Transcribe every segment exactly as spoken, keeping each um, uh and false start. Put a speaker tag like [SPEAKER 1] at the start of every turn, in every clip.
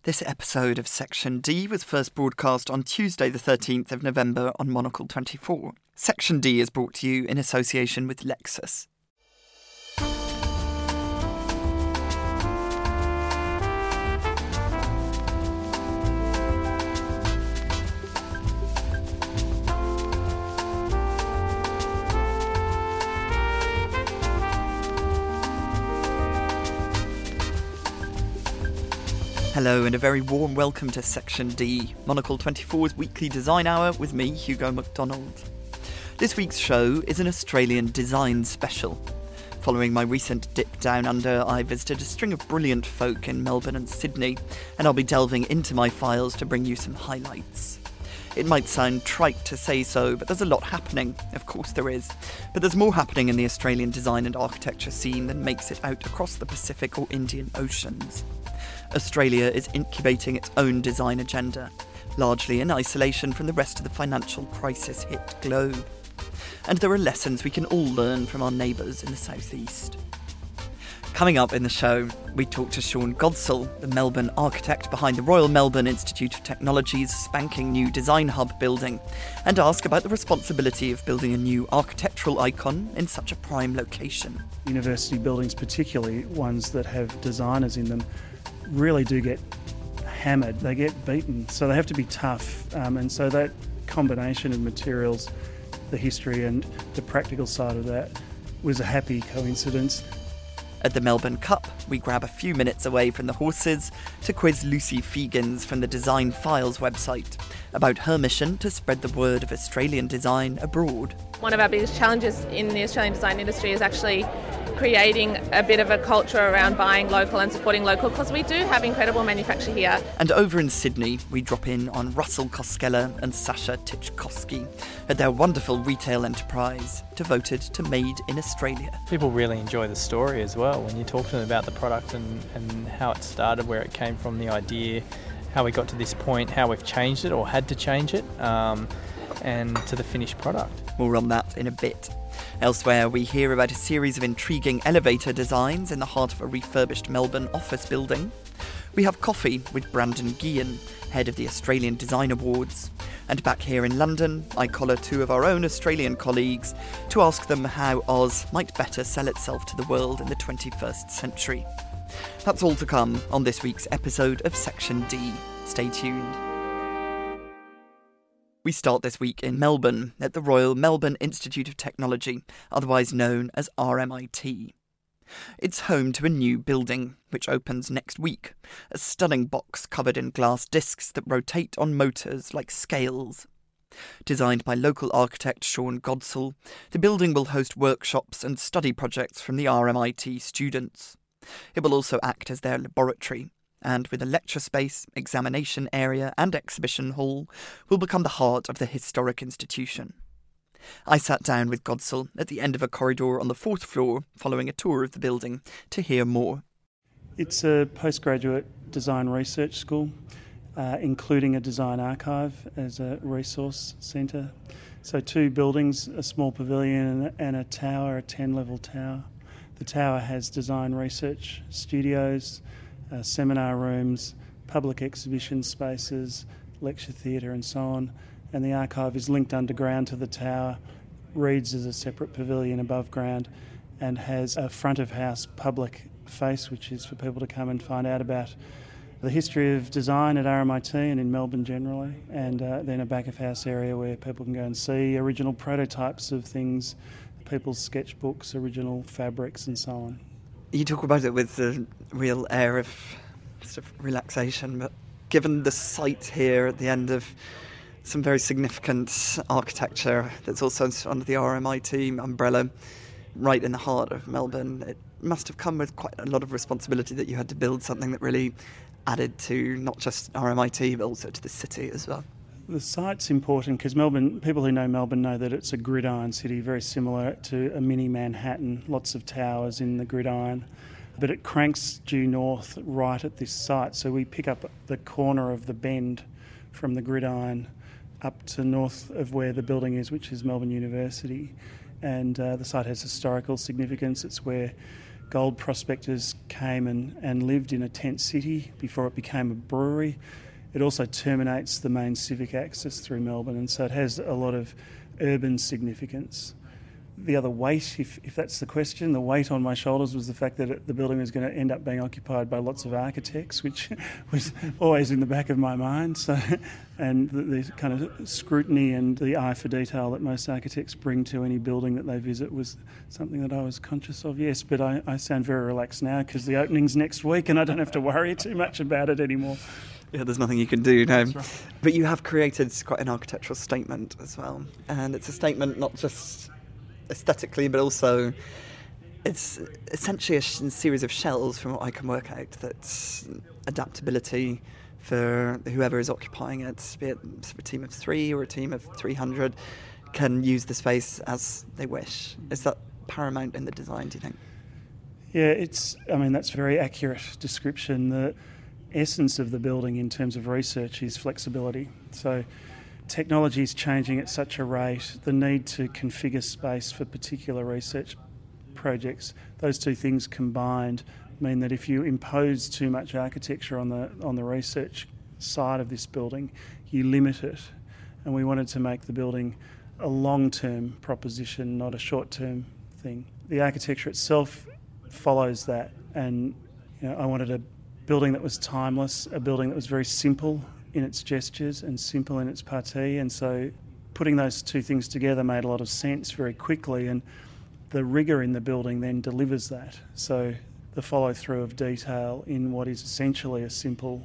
[SPEAKER 1] This episode of Section D was first broadcast on Tuesday the thirteenth of November on Monocle twenty-four. Section D is brought to you in association with Lexus. Hello and a very warm welcome to Section D, Monocle twenty-four's weekly design hour with me, Hugo MacDonald. This week's show is an Australian design special. Following my recent dip down under, I visited a string of brilliant folk in Melbourne and Sydney, and I'll be delving into my files to bring you some highlights. It might sound trite to say so, but there's a lot happening. Of course there is. But there's more happening in the Australian design and architecture scene than makes it out across the Pacific or Indian Oceans. Australia is incubating its own design agenda, largely in isolation from the rest of the financial crisis-hit globe. And there are lessons we can all learn from our neighbours in the southeast. Coming up in the show, we talk to Sean Godsall, the Melbourne architect behind the Royal Melbourne Institute of Technology's spanking new design hub building, and ask about the responsibility of building a new architectural icon in such a prime location.
[SPEAKER 2] University buildings, particularly ones that have designers in them, really do get hammered, they get beaten, so they have to be tough, um, and so that combination of materials, the history and the practical side of that was a happy coincidence.
[SPEAKER 1] At the Melbourne Cup, we grab a few minutes away from the horses to quiz Lucy Fegans from the Design Files website about her mission to spread the word of Australian design abroad.
[SPEAKER 3] One of our biggest challenges in the Australian design industry is actually creating a bit of a culture around buying local and supporting local, because we do have incredible manufacture here.
[SPEAKER 1] And over in Sydney, we drop in on Russell Koskela and Sasha Titchkowski at their wonderful retail enterprise devoted to Made in Australia.
[SPEAKER 4] People really enjoy the story as well when you talk to them about the product and, and how it started, where it came from, the idea, how we got to this point, how we've changed it or had to change it, um, and to the finished product.
[SPEAKER 1] More on that in a bit. Elsewhere, we hear about a series of intriguing elevator designs in the heart of a refurbished Melbourne office building. We have coffee with Brandon Guillen, head of the Australian Design Awards. And back here in London, I collar two of our own Australian colleagues to ask them how Oz might better sell itself to the world in the twenty-first century. That's all to come on this week's episode of Section D. Stay tuned. We start this week in Melbourne at the Royal Melbourne Institute of Technology, otherwise known as R M I T. It's home to a new building, which opens next week, a stunning box covered in glass discs that rotate on motors like scales. Designed by local architect Sean Godsall, the building will host workshops and study projects from the R M I T students. It will also act as their laboratory, and with a lecture space, examination area and exhibition hall, will become the heart of the historic institution. I sat down with Godsall at the end of a corridor on the fourth floor following a tour of the building to hear more.
[SPEAKER 2] It's a postgraduate design research school, uh, including a design archive as a resource centre. So two buildings, a small pavilion and a tower, a ten-level tower. The tower has design research studios, Uh, seminar rooms, public exhibition spaces, lecture theatre and so on, and the archive is linked underground to the tower, reads as a separate pavilion above ground, and has a front of house public face, which is for people to come and find out about the history of design at R M I T and in Melbourne generally, and uh, then a back of house area where people can go and see original prototypes of things, people's sketchbooks, original fabrics and so on.
[SPEAKER 1] You talk about it with a real air of sort of relaxation, but given the site here at the end of some very significant architecture that's also under the R M I T umbrella, right in the heart of Melbourne, it must have come with quite a lot of responsibility that you had to build something that really added to not just R M I T but also to the city as well.
[SPEAKER 2] The site's important because Melbourne, people who know Melbourne know that it's a gridiron city, very similar to a mini Manhattan, lots of towers in the gridiron. But it cranks due north right at this site, so we pick up the corner of the bend from the gridiron up to north of where the building is, which is Melbourne University. And uh, the site has historical significance. It's where gold prospectors came and, and lived in a tent city before it became a brewery. It also terminates the main civic axis through Melbourne, and so it has a lot of urban significance. The other weight, if, if that's the question, the weight on my shoulders was the fact that it, the building was going to end up being occupied by lots of architects, which was always in the back of my mind. So, and the, the kind of scrutiny and the eye for detail that most architects bring to any building that they visit was something that I was conscious of, yes. But I, I sound very relaxed now because the opening's next week and I don't have to worry too much about it anymore.
[SPEAKER 1] Yeah, there's nothing you can do, no.
[SPEAKER 2] Right.
[SPEAKER 1] But you have created quite an architectural statement as well. And it's a statement not just aesthetically, but also it's essentially a sh- series of shells, from what I can work out, that's adaptability for whoever is occupying it, be it a team of three or a team of three hundred, can use the space as they wish. Is that paramount in the design, do you think?
[SPEAKER 2] Yeah, it's, I mean, that's a very accurate description. The essence of the building in terms of research is flexibility. So technology is changing at such a rate, the need to configure space for particular research projects, those two things combined mean that if you impose too much architecture on the on the research side of this building, you limit it. And we wanted to make the building a long-term proposition, not a short-term thing. The architecture itself follows that, and you know, I wanted a building that was timeless, a building that was very simple in its gestures and simple in its partie, and so putting those two things together made a lot of sense very quickly, and the rigour in the building then delivers that. So the follow-through of detail in what is essentially a simple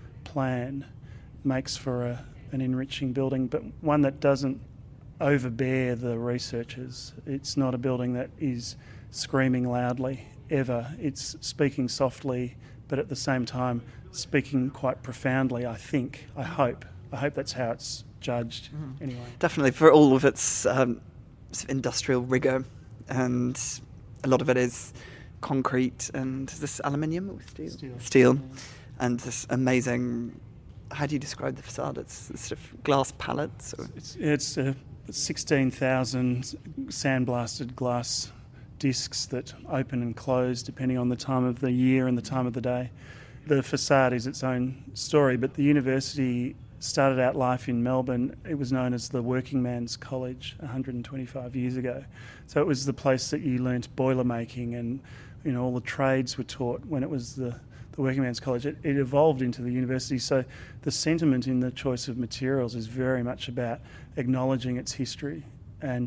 [SPEAKER 2] plan makes for a, an enriching building, but one that doesn't overbear the researchers. It's not a building that is screaming loudly ever. It's speaking softly, but at the same time speaking quite profoundly, I think, I hope. I hope that's how it's judged mm. anyway.
[SPEAKER 1] Definitely, for all of its um, sort of industrial rigour, and a lot of it is concrete and is this aluminium or steel?
[SPEAKER 2] Steel.
[SPEAKER 1] Steel.
[SPEAKER 2] Yeah.
[SPEAKER 1] And this amazing, how do you describe the facade? It's, it's sort of glass pallets? Or?
[SPEAKER 2] It's, it's uh, sixteen thousand sandblasted glass discs that open and close depending on the time of the year and the time of the day. The facade is its own story, but the university started out life in Melbourne. It was known as the Working Man's College one hundred twenty-five years ago. So it was the place that you learnt boiler making, and you know all the trades were taught when it was the, the Working Man's College. It, it evolved into the university. So the sentiment in the choice of materials is very much about acknowledging its history, and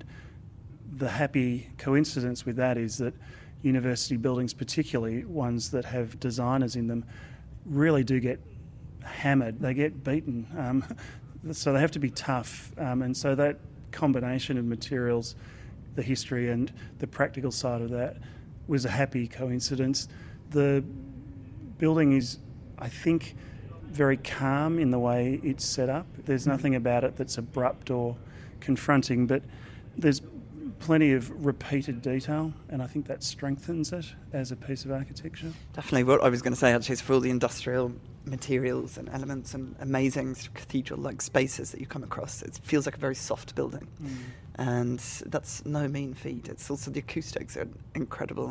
[SPEAKER 2] the happy coincidence with that is that university buildings, particularly ones that have designers in them, really do get hammered. They get beaten. Um, so they have to be tough. Um, and so that combination of materials, the history and the practical side of that, was a happy coincidence. The building is, I think, very calm in the way it's set up. There's nothing about it that's abrupt or confronting, but there's plenty of repeated detail, and I think that strengthens it as a piece of architecture.
[SPEAKER 1] Definitely. What I was going to say actually is for all the industrial materials and elements and amazing sort of cathedral-like spaces that you come across, it feels like a very soft building. Mm. And that's no mean feat. It's also the acoustics are incredible.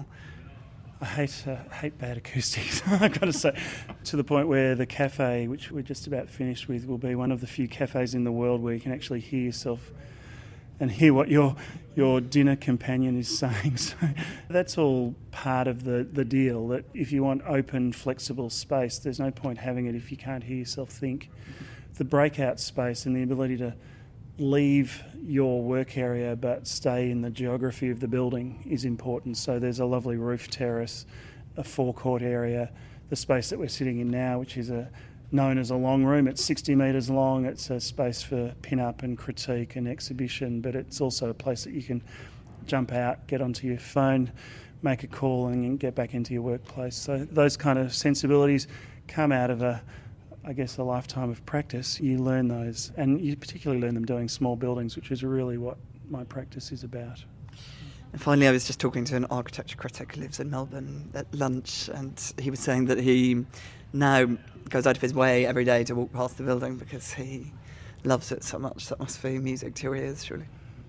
[SPEAKER 2] I hate uh, hate bad acoustics, I've got to say, to the point where the cafe, which we're just about finished with, will be one of the few cafes in the world where you can actually hear yourself and hear what your your dinner companion is saying. So that's all part of the, the deal, that if you want open, flexible space, there's no point having it if you can't hear yourself think. The breakout space and the ability to leave your work area but stay in the geography of the building is important. So there's a lovely roof terrace, a forecourt area, the space that we're sitting in now, which is a known as a long room. It's sixty metres long. It's a space for pin-up and critique and exhibition, but it's also a place that you can jump out, get onto your phone, make a call and get back into your workplace. So those kind of sensibilities come out of a, I guess, a lifetime of practice. You learn those, and you particularly learn them doing small buildings, which is really what my practice is about.
[SPEAKER 1] And finally, I was just talking to an architecture critic who lives in Melbourne at lunch, and he was saying that he now goes out of his way every day to walk past the building because he loves it so much. That must be music to your ears, surely.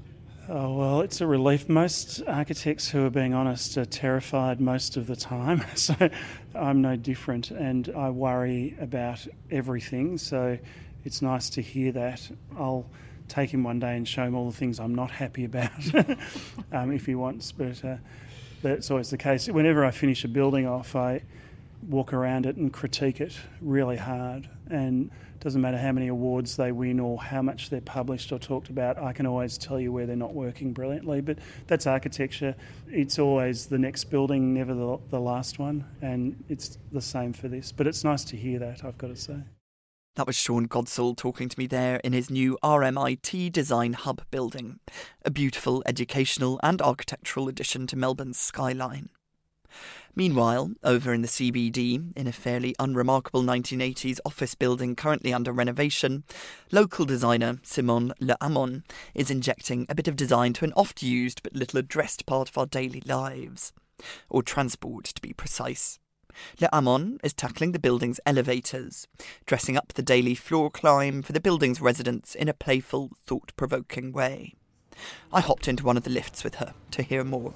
[SPEAKER 2] Oh, well, it's a relief. Most architects, who are being honest, are terrified most of the time. So I'm no different, and I worry about everything. So it's nice to hear that. I'll take him one day and show him all the things I'm not happy about um, if he wants. But uh, that's always the case. Whenever I finish a building off, I walk around it and critique it really hard. And it doesn't matter how many awards they win or how much they're published or talked about, I can always tell you where they're not working brilliantly. But that's architecture. It's always the next building, never the, the last one. And it's the same for this. But it's nice to hear that, I've got to say.
[SPEAKER 1] That was Sean Godsall talking to me there in his new R M I T Design Hub building, a beautiful educational and architectural addition to Melbourne's skyline. Meanwhile, over in the C B D, in a fairly unremarkable nineteen eighties office building currently under renovation, local designer Simone Le Hamon is injecting a bit of design to an oft-used but little addressed part of our daily lives, or transport to be precise. Le Hamon is tackling the building's elevators, dressing up the daily floor climb for the building's residents in a playful, thought-provoking way. I hopped into one of the lifts with her to hear more.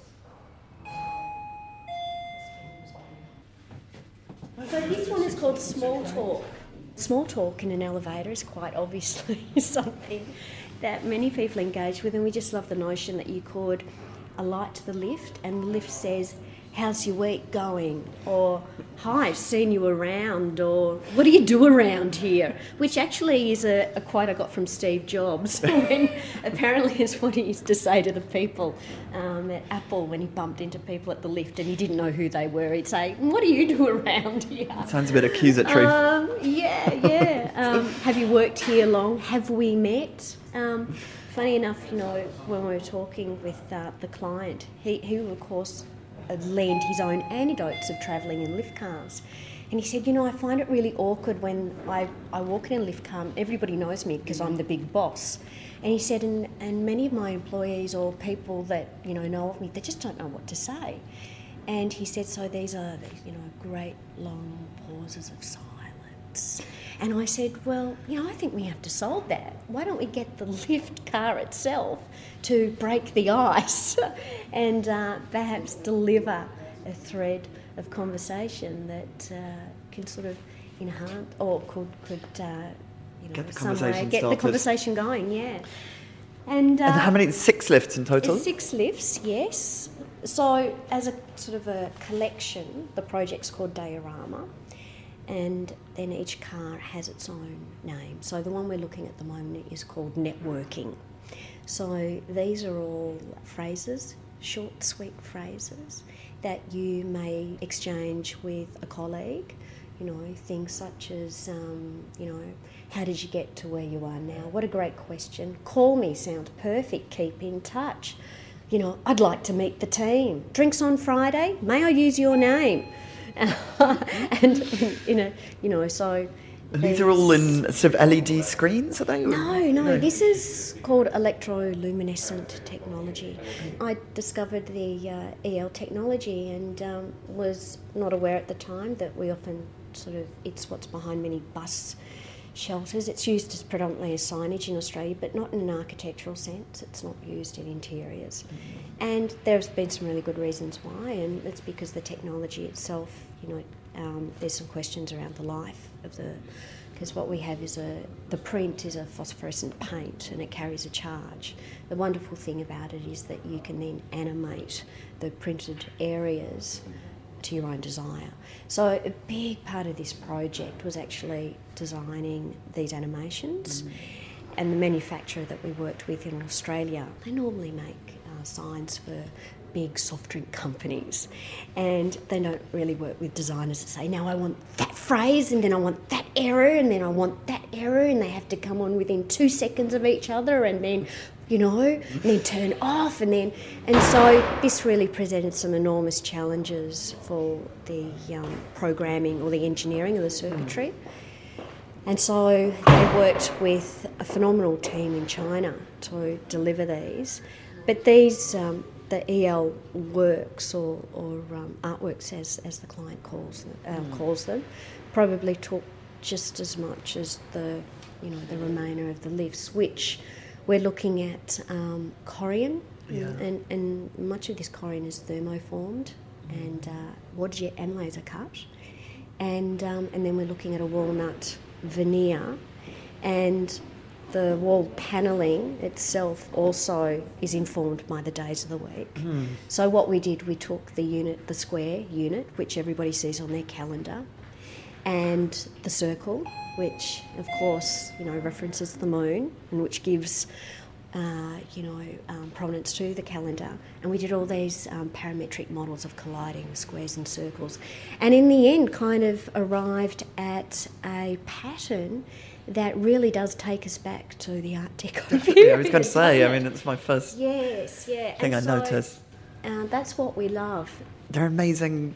[SPEAKER 5] So this one is called Small Talk. Small talk in an elevator is quite obviously something that many people engage with, and we just love the notion that you could alight to the lift and the lift says, "How's your week going?" or "Hi, I've seen you around," or "What do you do around here?" Which actually is a, a quote I got from Steve Jobs, when apparently is what he used to say to the people um, at Apple when he bumped into people at the lift and he didn't know who they were. He'd say, "What do you do around here?"
[SPEAKER 1] Sounds a bit accusatory.
[SPEAKER 5] Um, yeah, yeah. Um, have you worked here long? Have we met? Um, funny enough, you know, when we were talking with uh, the client, he, he of course lend his own anecdotes of travelling in lift cars. And he said, you know, I find it really awkward when I, I walk in a lift car, everybody knows me because I'm the big boss. And he said, and, and many of my employees or people that, you know, know of me, they just don't know what to say. And he said, so these are, you know, great long pauses of silence. And I said, well, you know, I think we have to solve that. Why don't we get the lift car itself to break the ice and uh, perhaps deliver a thread of conversation that uh, can sort of enhance or could, could uh, you know,
[SPEAKER 1] get the
[SPEAKER 5] some way
[SPEAKER 1] conversation
[SPEAKER 5] get
[SPEAKER 1] started.
[SPEAKER 5] the conversation going, yeah. And, uh,
[SPEAKER 1] and how many? Six lifts in total?
[SPEAKER 5] It's six lifts, yes. So as a sort of a collection, the project's called Diorama. And then each car has its own name. So the one we're looking at the moment is called Networking. So these are all phrases, short, sweet phrases that you may exchange with a colleague. You know, things such as, um, you know, how did you get to where you are now? What a great question. Call me sounds perfect. Keep in touch. You know, I'd like to meet the team. Drinks on Friday? May I use your name? and you know, you know, so
[SPEAKER 1] and these are all in sort of L E D screens, are they?
[SPEAKER 5] No, no, no. This is called electroluminescent technology. I discovered the uh, E L technology and um, was not aware at the time that we often sort of it's what's behind many bus shelters. It's used as predominantly as signage in Australia, but not in an architectural sense. It's not used in interiors. And there's been some really good reasons why, and it's because the technology itself, you know, um, there's some questions around the life of the, because what we have is a, the print is a phosphorescent paint and it carries a charge. The wonderful thing about it is that you can then animate the printed areas to your own desire. So a big part of this project was actually designing these animations. Mm. And the manufacturer that we worked with in Australia, they normally make uh, signs for big soft drink companies, and they don't really work with designers that say, now I want that phrase and then I want that error and then I want that error, and they have to come on within two seconds of each other and then, you know, and then turn off and then, and so this really presented some enormous challenges for the um, programming or the engineering of the circuitry. And so they worked with a phenomenal team in China to deliver these. But these, um, the E L works or, or um, artworks, as as the client calls them, uh, mm. calls them, probably took just as much as the, you know, the remainder of the lifts, which we're looking at um, corian,
[SPEAKER 1] Yeah.
[SPEAKER 5] and, and much of this corian is thermoformed mm. and uh, water jet and laser cut. And, um, and then we're looking at a walnut veneer, and the wall panelling itself also is informed by the days of the week. Mm. So what we did, we took the unit, the square unit, which everybody sees on their calendar, and the circle, which of course, you know, references the moon and which gives, uh, you know, um, prominence to the calendar. And we did all these um, parametric models of colliding squares and circles. And in the end kind of arrived at a pattern that really does take us back to the Art Deco period.
[SPEAKER 1] Yeah, I was going to say, I mean, it's my first
[SPEAKER 5] yes, yeah.
[SPEAKER 1] thing
[SPEAKER 5] and
[SPEAKER 1] I
[SPEAKER 5] so,
[SPEAKER 1] noticed.
[SPEAKER 5] Uh, that's what we love.
[SPEAKER 1] They're amazing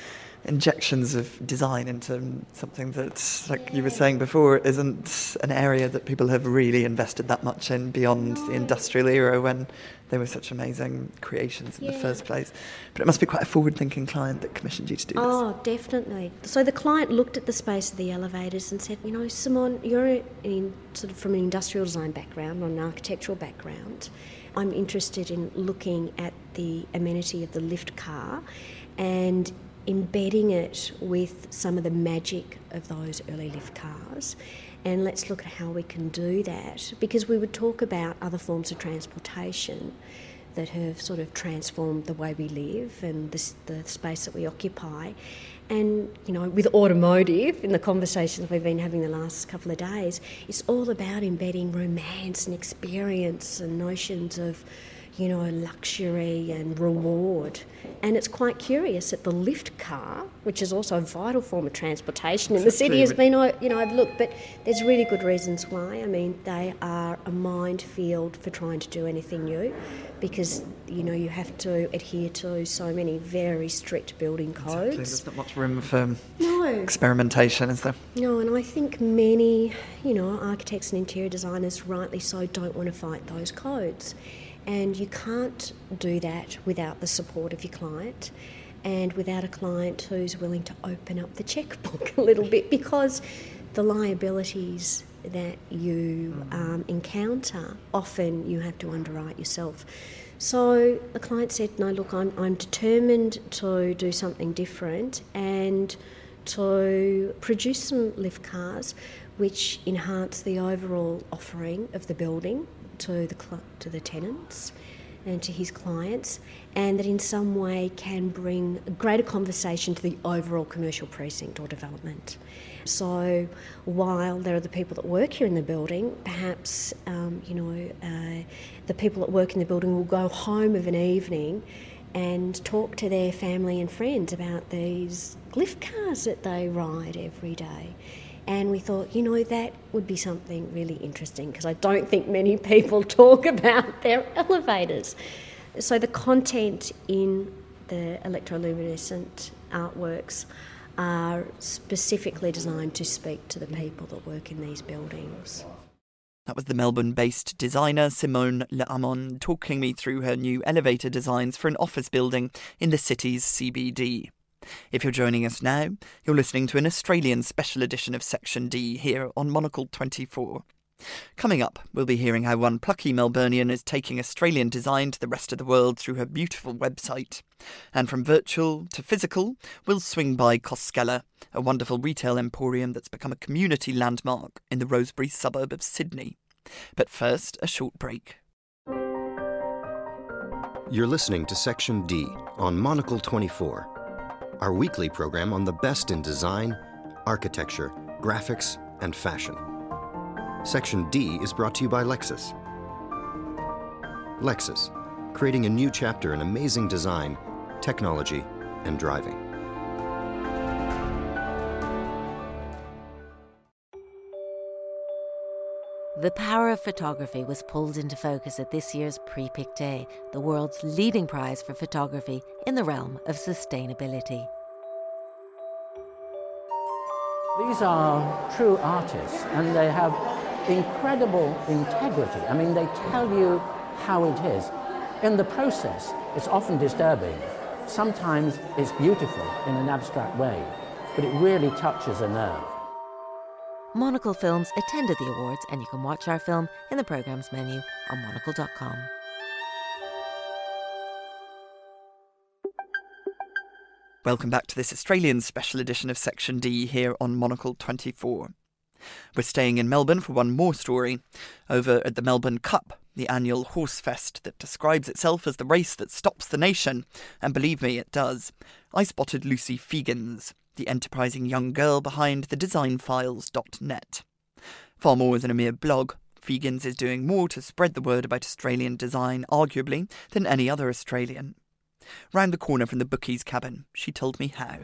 [SPEAKER 1] injections of design into something that, like yeah. you were saying before, isn't an area that people have really invested that much in beyond no. the industrial era when they were such amazing creations in yeah. the first place. But it must be quite a forward-thinking client that commissioned you to do this.
[SPEAKER 5] Oh, definitely. So the client looked at the space of the elevators and said, you know, Simone, you're in, sort of from an industrial design background or an architectural background. I'm interested in looking at the amenity of the lift car and embedding it with some of the magic of those early lift cars, and let's look at how we can do that, because we would talk about other forms of transportation that have sort of transformed the way we live and the, the space that we occupy. And, you know, with automotive, in the conversations we've been having the last couple of days, it's all about embedding romance and experience and notions of, you know, luxury and reward. And it's quite curious that the lift car, which is also a vital form of transportation in the city, has been, you know, overlooked. But there's really good reasons why. I mean, they are a minefield for trying to do anything new, because, you know, you have to adhere to so many very strict building codes.
[SPEAKER 1] Exactly. There's not much room for
[SPEAKER 5] no.
[SPEAKER 1] experimentation, is there?
[SPEAKER 5] No, and I think many, you know, architects and interior designers, rightly so, don't want to fight those codes. And you can't do that without the support of your client and without a client who's willing to open up the checkbook a little bit, because the liabilities that you um, encounter, often you have to underwrite yourself. So the client said, no, look, I'm, I'm determined to do something different and to produce some lift cars which enhance the overall offering of the building to the cl- to the tenants and to his clients, and that in some way can bring a greater conversation to the overall commercial precinct or development. So while there are the people that work here in the building, perhaps um, you know uh, the people that work in the building will go home of an evening and talk to their family and friends about these lift cars that they ride every day. And we thought, you know, that would be something really interesting, because I don't think many people talk about their elevators. So the content in the electroluminescent artworks are specifically designed to speak to the people that work in these buildings.
[SPEAKER 1] That was the Melbourne-based designer Simone L'Amon talking me through her new elevator designs for an office building in the city's C B D. If you're joining us now, you're listening to an Australian special edition of Section D here on Monocle twenty-four. Coming up, we'll be hearing how one plucky Melburnian is taking Australian design to the rest of the world through her beautiful website. And from virtual to physical, we'll swing by Koskela, a wonderful retail emporium that's become a community landmark in the Rosebery suburb of Sydney. But first, a short break.
[SPEAKER 6] You're listening to Section D on Monocle twenty-four. Our weekly program on the best in design, architecture, graphics, and fashion. Section D is brought to you by Lexus. Lexus, creating a new chapter in amazing design, technology, and driving.
[SPEAKER 7] The power of photography was pulled into focus at this year's Pre-Pic Day, the world's leading prize for photography in the realm of sustainability.
[SPEAKER 8] These are true artists, and they have incredible integrity. I mean, they tell you how it is. In the process, it's often disturbing. Sometimes it's beautiful in an abstract way, but it really touches a nerve.
[SPEAKER 7] Monocle Films attended the awards, and you can watch our film in the programmes menu on monocle dot com.
[SPEAKER 1] Welcome back to this Australian special edition of Section D here on Monocle twenty-four. We're staying in Melbourne for one more story. Over at the Melbourne Cup, the annual horse fest that describes itself as the race that stops the nation, and believe me, it does, I spotted Lucy Fegans, the enterprising young girl behind the design files dot net. Far more than a mere blog, Fegans is doing more to spread the word about Australian design, arguably, than any other Australian. Round the corner from the bookies cabin, she told me how.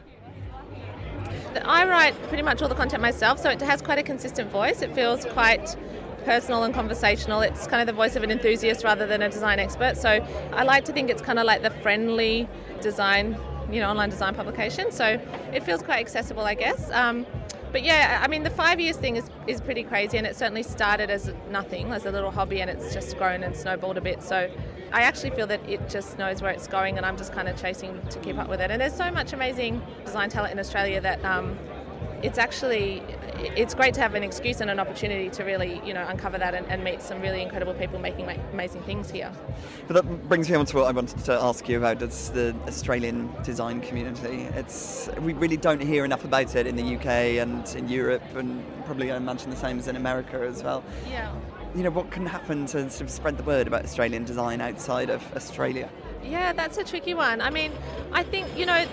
[SPEAKER 3] I write pretty much all the content myself, so it has quite a consistent voice. It feels quite personal and conversational. It's kind of the voice of an enthusiast rather than a design expert. So I like to think it's kind of like the friendly design, you know, online design publication. So it feels quite accessible, I guess. Um, but yeah, I mean, the five years thing is, is pretty crazy, and it certainly started as nothing, as a little hobby, and it's just grown and snowballed a bit. So I actually feel that it just knows where it's going, and I'm just kind of chasing to keep up with it. And there's so much amazing design talent in Australia that um, it's actually, it's great to have an excuse and an opportunity to really, you know, uncover that and, and meet some really incredible people making ma- amazing things here.
[SPEAKER 1] But that brings me on to what I wanted to ask you about. It's the Australian design community. It's we really don't hear enough about it in the U K and in Europe, and probably I imagine the same as in America as well.
[SPEAKER 3] Yeah.
[SPEAKER 1] You know, what can happen to sort of spread the word about Australian design outside of Australia?
[SPEAKER 3] Yeah, that's a tricky one. I mean, I think, you know,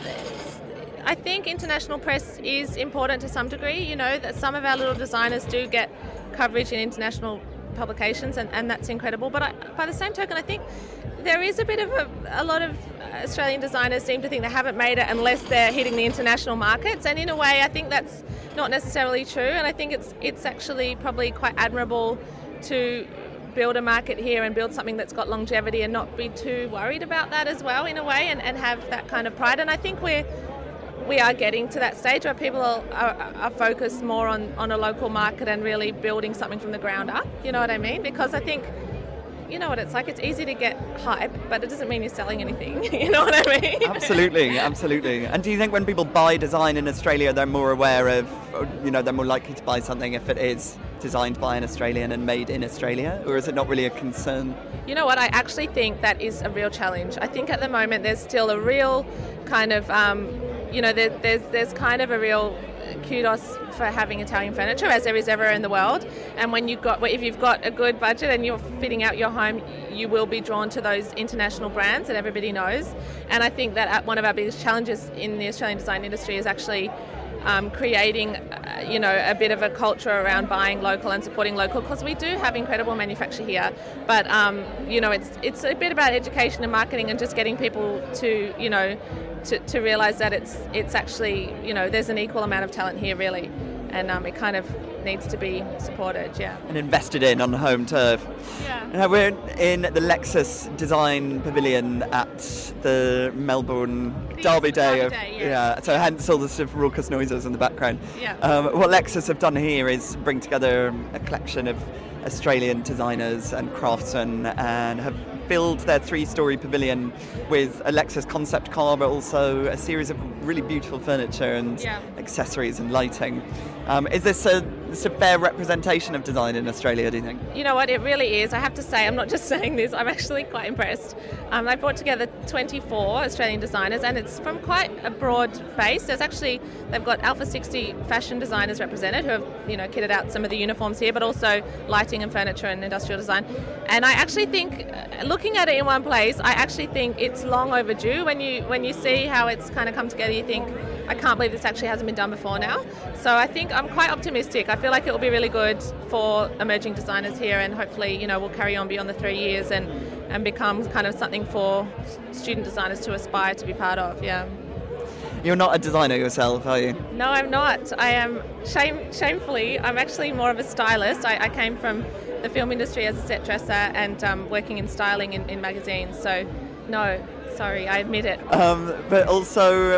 [SPEAKER 3] I think international press is important to some degree. You know, that some of our little designers do get coverage in international publications, and, and that's incredible. But I, by the same token, I think there is a bit of a, a lot of Australian designers seem to think they haven't made it unless they're hitting the international markets. And in a way, I think that's not necessarily true. And I think it's it's actually probably quite admirable to build a market here and build something that's got longevity and not be too worried about that as well, in a way, and, and have that kind of pride. And I think we're we are getting to that stage where people are, are, are focused more on, on a local market and really building something from the ground up, you know what I mean? Because I think, you know what it's like, it's easy to get hype, but it doesn't mean you're selling anything, you know what I mean?
[SPEAKER 1] Absolutely, absolutely. And do you think when people buy design in Australia, they're more aware of, you know, they're more likely to buy something if it is designed by an Australian and made in Australia, or is it not really a concern?
[SPEAKER 3] You know what, I actually think that is a real challenge. I think at the moment there's still a real kind of, um, you know, there, there's there's kind of a real kudos for having Italian furniture, as there is everywhere in the world. And when you've got, if you've got a good budget and you're fitting out your home, you will be drawn to those international brands that everybody knows. And I think that one of our biggest challenges in the Australian design industry is actually um, creating, uh, you know, a bit of a culture around buying local and supporting local, because we do have incredible manufacture here. But um, you know, it's it's a bit about education and marketing and just getting people to, you know, to, to realise that it's it's actually, you know, there's an equal amount of talent here, really, and um, it kind of needs to be supported, yeah.
[SPEAKER 1] And invested in on home turf.
[SPEAKER 3] Yeah.
[SPEAKER 1] Now we're in the Lexus Design Pavilion at the Melbourne Derby Day.
[SPEAKER 3] Derby
[SPEAKER 1] of,
[SPEAKER 3] Day, yeah.
[SPEAKER 1] yeah. So hence all the sort of raucous noises in the background.
[SPEAKER 3] Yeah.
[SPEAKER 1] Um, what Lexus have done here is bring together a collection of Australian designers and craftsmen, and have filled their three-storey pavilion with a Lexus concept car, but also a series of really beautiful furniture and
[SPEAKER 3] yeah.
[SPEAKER 1] accessories and lighting. Um, is this a, this a fair representation of design in Australia, do you think?
[SPEAKER 3] You know what, it really is. I have to say, I'm not just saying this, I'm actually quite impressed. Um, they brought together twenty-four Australian designers, and it's from quite a broad base. There's actually, they've got Alpha sixty fashion designers represented who have, you know, kitted out some of the uniforms here, but also lighting and furniture and industrial design. And I actually think, looking at it in one place, I actually think it's long overdue. When you when you see how it's kind of come together, you think, I can't believe this actually hasn't been done before now. So I think I'm quite optimistic. I feel like it will be really good for emerging designers here, and hopefully, you know, we'll carry on beyond the three years and, and become kind of something for student designers to aspire to be part of, yeah.
[SPEAKER 1] You're not a designer yourself, are you?
[SPEAKER 3] No, I'm not. I am, shame, shamefully, I'm actually more of a stylist. I, I came from the film industry as a set dresser and um, working in styling in, in magazines. So, no, sorry, I admit it.
[SPEAKER 1] Um, but also,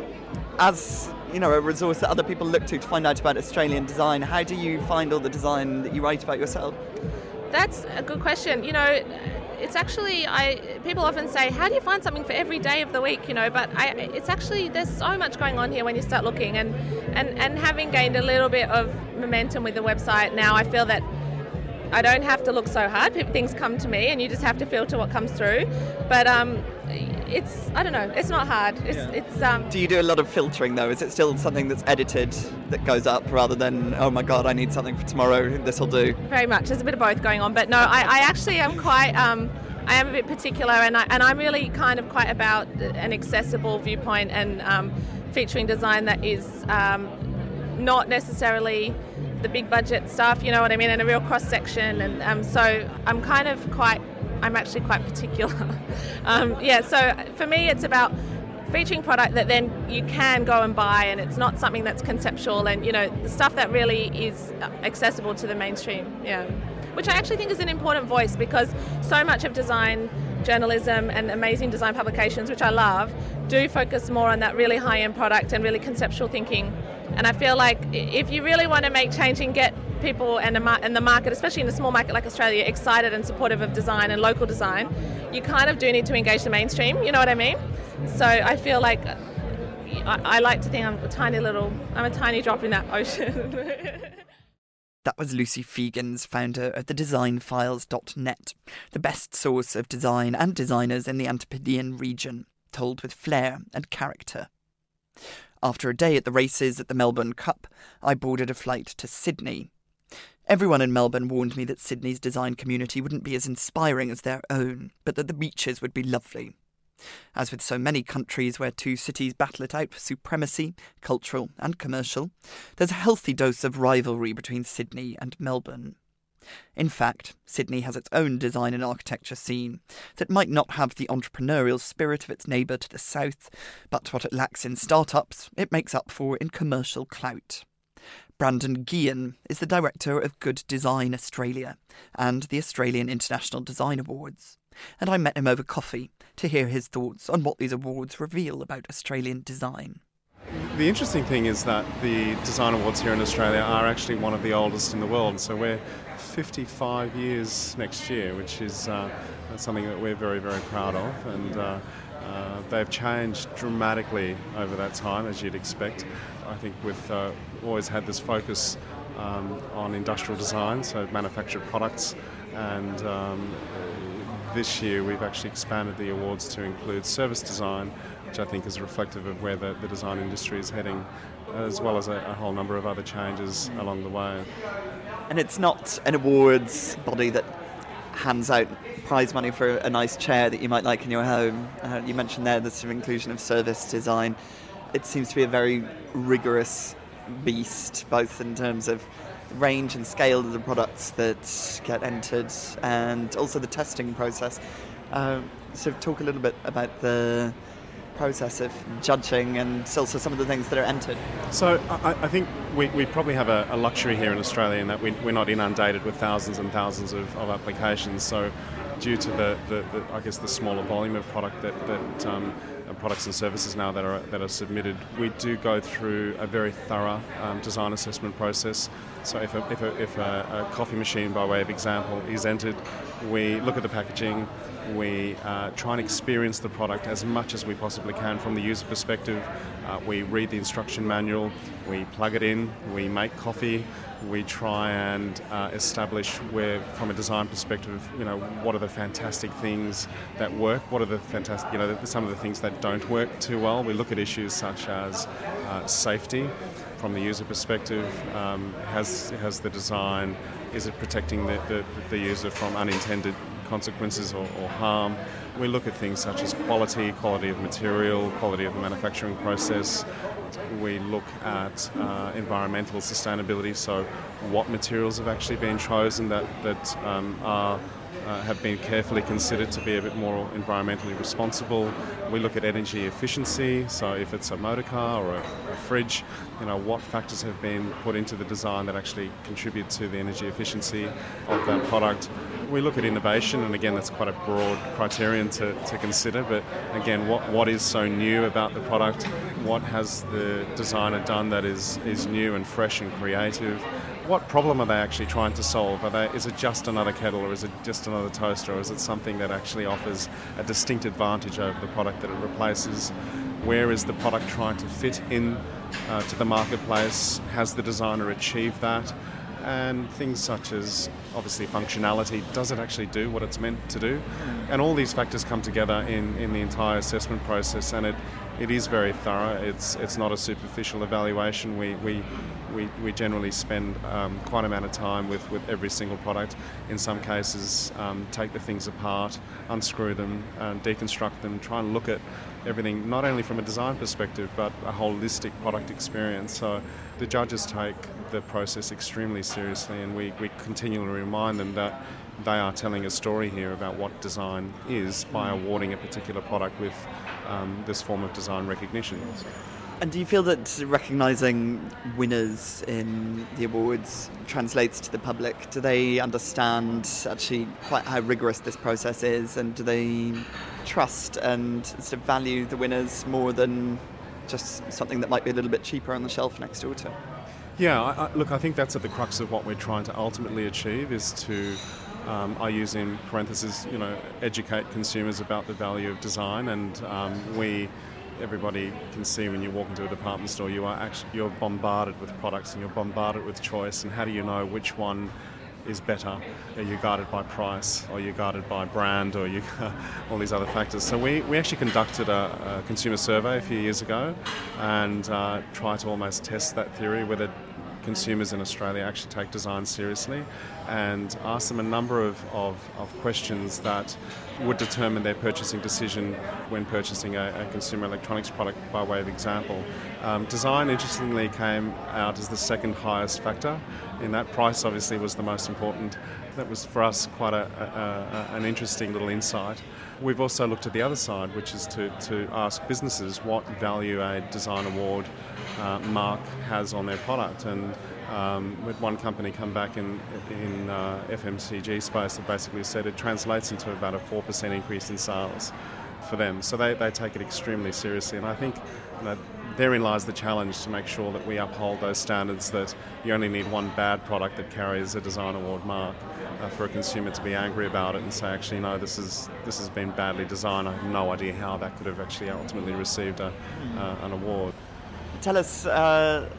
[SPEAKER 1] as you know, a resource that other people look to to find out about Australian design, how do you find all the design that you write about yourself?
[SPEAKER 3] That's a good question. You know, it's actually, I people often say, how do you find something for every day of the week, you know, but I, it's actually, there's so much going on here when you start looking, and, and, and having gained a little bit of momentum with the website now. I feel that I don't have to look so hard. Things come to me and you just have to filter what comes through. But um, it's, I don't know, it's not hard. It's, yeah. it's. Um,
[SPEAKER 1] Do you do a lot of filtering though? Is it still something that's edited that goes up rather than, oh my God, I need something for tomorrow, this will do?
[SPEAKER 3] Very much. There's a bit of both going on. But no, I, I actually am quite, um, I am a bit particular and, I, and I'm really kind of quite about an accessible viewpoint and um, featuring design that is um, not necessarily the big budget stuff, you know what I mean, and a real cross section, and um, so I'm kind of quite, I'm actually quite particular. um, yeah, so for me it's about featuring product that then you can go and buy, and it's not something that's conceptual, and you know, the stuff that really is accessible to the mainstream, yeah. Which I actually think is an important voice, because so much of design journalism and amazing design publications, which I love, do focus more on that really high-end product and really conceptual thinking. And I feel like if you really want to make change and get people and the, mar- and the market, especially in a small market like Australia, excited and supportive of design and local design, you kind of do need to engage the mainstream, you know what I mean? So I feel like I, I like to think I'm a tiny little, I'm a tiny drop in that ocean.
[SPEAKER 1] That was Lucy Fegans, founder of the design files dot net, the best source of design and designers in the Antipodean region, told with flair and character. After a day at the races at the Melbourne Cup, I boarded a flight to Sydney. Everyone in Melbourne warned me that Sydney's design community wouldn't be as inspiring as their own, but that the beaches would be lovely. As with so many countries where two cities battle it out for supremacy, cultural and commercial, there's a healthy dose of rivalry between Sydney and Melbourne. In fact, Sydney has its own design and architecture scene that might not have the entrepreneurial spirit of its neighbour to the south, but what it lacks in start-ups, it makes up for in commercial clout. Brandon Guillen is the director of Good Design Australia and the Australian International Design Awards, and I met him over coffee to hear his thoughts on what these awards reveal about Australian design.
[SPEAKER 9] The interesting thing is that the design awards here in Australia are actually one of the oldest in the world. So we're fifty-five years next year, which is uh, something that we're very, very proud of. And uh, uh, they've changed dramatically over that time, as you'd expect. I think we've uh, always had this focus um, on industrial design, so manufactured products. And um, this year we've actually expanded the awards to include service design, which I think is reflective of where the, the design industry is heading, as well as a, a whole number of other changes along the way.
[SPEAKER 1] And it's not an awards body that hands out prize money for a nice chair that you might like in your home. Uh, you mentioned there the sort of inclusion of service design. It seems to be a very rigorous beast, both in terms of range and scale of the products that get entered and also the testing process. Uh, so talk a little bit about the process of judging and also some of the things that are entered.
[SPEAKER 9] So I, I think we, we probably have a, a luxury here in Australia in that we, we're not inundated with thousands and thousands of, of applications. So due to the, the, the I guess the smaller volume of product that, that um, products and services now that are that are submitted, we do go through a very thorough um, design assessment process. So if a, if, a, if a, a coffee machine, by way of example, is entered, we look at the packaging, we uh, try and experience the product as much as we possibly can from the user perspective. Uh, we read the instruction manual, we plug it in, we make coffee, we try and uh, establish where, from a design perspective, you know, what are the fantastic things that work, what are the fantastic, you know, some of the things that don't work too well. We look at issues such as uh, safety from the user perspective. Um, has has the design, is it protecting the, the, the user from unintended consequences or, or harm? We look at things such as quality, quality of material, quality of the manufacturing process. We look at uh, environmental sustainability, so what materials have actually been chosen that, that um, are Uh, have been carefully considered to be a bit more environmentally responsible. We look at energy efficiency, so if it's a motor car or a, a fridge, you know, what factors have been put into the design that actually contribute to the energy efficiency of that product. We look at innovation, and again, that's quite a broad criterion to, to consider, but again, what, what is so new about the product? What has the designer done that is, is new and fresh and creative? What problem are they actually trying to solve? Are they, is it just another kettle, or is it just another toaster, or is it something that actually offers a distinct advantage over the product that it replaces? Where is the product trying to fit in uh, to the marketplace? Has the designer achieved that? And things such as, obviously, functionality. Does it actually do what it's meant to do? And all these factors come together in, in the entire assessment process, and it, it is very thorough. It's it's not a superficial evaluation. We we, we, we generally spend um, quite an amount of time with, with every single product. In some cases, um, take the things apart, unscrew them, uh, deconstruct them, try and look at everything, not only from a design perspective, but a holistic product experience. So the judges take the process extremely seriously, and we, we continually remind them that they are telling a story here about what design is by awarding a particular product with um, this form of design recognition.
[SPEAKER 1] And do you feel that recognising winners in the awards translates to the public? Do they understand actually quite how rigorous this process is, and do they trust and sort of value the winners more than just something that might be a little bit cheaper on the shelf next door to it?
[SPEAKER 9] Yeah, I, I, look, I think that's at the crux of what we're trying to ultimately achieve, is to, um, I use in parentheses, you know, educate consumers about the value of design. And um, we, everybody can see when you walk into a department store, you are actually, you're bombarded with products and you're bombarded with choice. And how do you know which one is better? Are you guided by price, or you're guided by brand, or you all these other factors? So we, we actually conducted a, a consumer survey a few years ago and uh, tried to almost test that theory, whether consumers in Australia actually take design seriously, and ask them a number of, of, of questions that would determine their purchasing decision when purchasing a, a consumer electronics product. By way of example, um, design interestingly came out as the second highest factor. In that, price obviously was the most important. That was for us quite a, a, a, an interesting little insight. We've also looked at the other side, which is to, to ask businesses what value a design award uh, mark has on their product. And um, with one company come back in, in uh, F M C G space that basically said it translates into about a four percent increase in sales for them. So they, they take it extremely seriously. And I think, you know, therein lies the challenge, to make sure that we uphold those standards, that you only need one bad product that carries a design award mark uh, for a consumer to be angry about it and say, actually, no, this is this has been badly designed. I have no idea how that could have actually ultimately received a, uh, an award.
[SPEAKER 1] Tell us uh,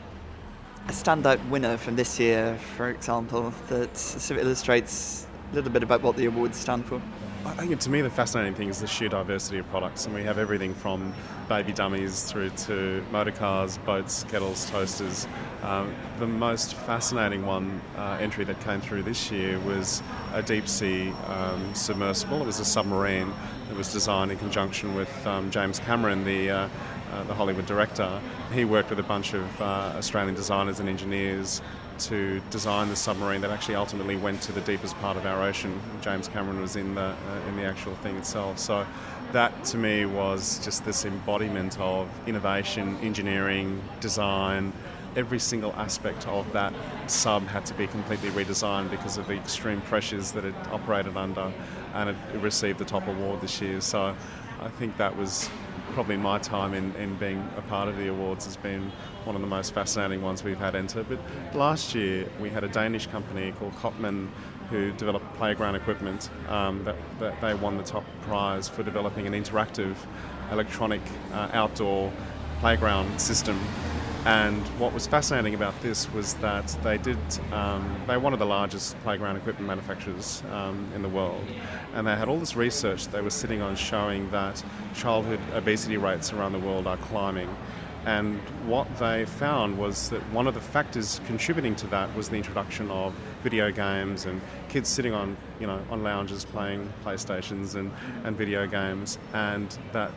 [SPEAKER 1] a standout winner from this year, for example, that sort of illustrates a little bit about what the awards stand for.
[SPEAKER 9] I think, to me, the fascinating thing is the sheer diversity of products, and we have everything from baby dummies through to motor cars, boats, kettles, toasters. Um, the most fascinating one uh, entry that came through this year was a deep sea um, submersible. It was a submarine that was designed in conjunction with um, James Cameron, the uh, uh, the Hollywood director. He worked with a bunch of uh, Australian designers and engineers to design the submarine that actually ultimately went to the deepest part of our ocean. James Cameron was in the uh, in the actual thing itself. So that, to me, was just this embodiment of innovation, engineering, design. Every single aspect of that sub had to be completely redesigned because of the extreme pressures that it operated under, and it received the top award this year. So I think that was probably my time in, in being a part of the awards has been one of the most fascinating ones we've had enter. But last year we had a Danish company called Kopman who developed playground equipment um, that, that they won the top prize for developing an interactive electronic uh, outdoor playground system. And what was fascinating about this was that they did, um, they're one of the largest playground equipment manufacturers um, in the world. And they had all this research they were sitting on showing that childhood obesity rates around the world are climbing. And what they found was that one of the factors contributing to that was the introduction of video games and kids sitting on, you know, on lounges playing PlayStations and, and video games. And that,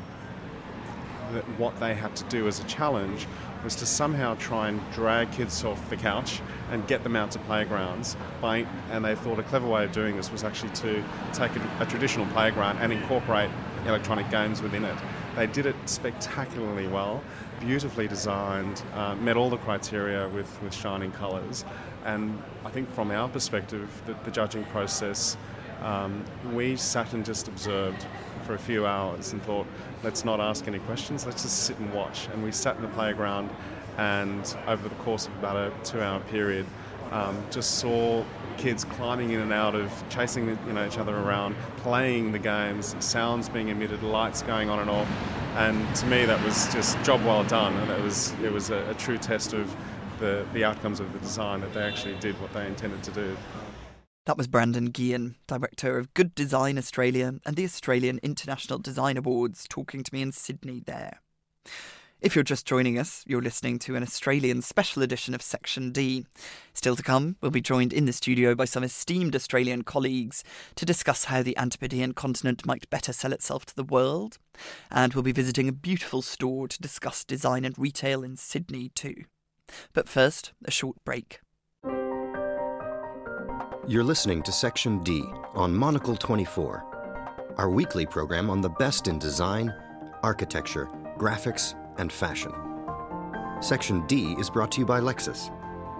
[SPEAKER 9] that what they had to do as a challenge was to somehow try and drag kids off the couch and get them out to playgrounds. By, and they thought a clever way of doing this was actually to take a, a traditional playground and incorporate electronic games within it. They did it spectacularly well, beautifully designed, uh, met all the criteria with, with shining colours. And I think from our perspective, the, the judging process, um, we sat and just observed for a few hours and thought, let's not ask any questions, let's just sit and watch. And we sat in the playground, and over the course of about a two-hour period, um, just saw kids climbing in and out of, chasing you know, each other around, playing the games, sounds being emitted, lights going on and off, And to me, that was just job well done, and it was it was a, a true test of the, the outcomes of the design, that they actually did what they intended to do.
[SPEAKER 1] That was Brandon Guillen, Director of Good Design Australia and the Australian International Design Awards, talking to me in Sydney there. If you're just joining us, you're listening to an Australian special edition of Section D. Still to come, we'll be joined in the studio by some esteemed Australian colleagues to discuss how the Antipodean continent might better sell itself to the world. And we'll be visiting a beautiful store to discuss design and retail in Sydney too. But first, a short break.
[SPEAKER 6] You're listening to Section D on Monocle twenty-four, our weekly program on the best in design, architecture, graphics, and fashion. Section D is brought to you by Lexus.